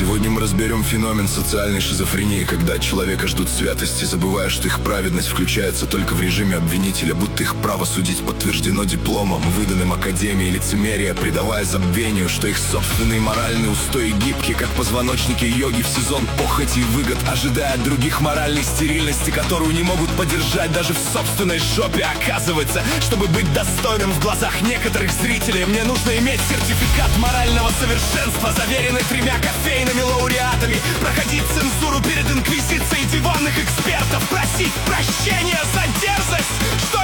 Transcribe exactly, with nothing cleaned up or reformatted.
Сегодня мы разберем феномен социальной шизофрении, когда от человека ждут святости, забывая, что их праведность включается только в режиме обвинителя, будто их право судить подтверждено дипломом, выданным академией лицемерия, придавая забвению, что их собственные моральные устои гибки, как позвоночники йоги в сезон похоти и выгод, ожидая от других моральной стерильности, которую не могут поддержать даже в собственной жопе. Оказывается, чтобы быть достойным в глазах некоторых зрителей, мне нужно иметь сертификат морального совершенства, заверенный тремя кофейными лауреатами, проходить цензуру перед инквизицией диванных экспертов, просить прощения за дерзость, что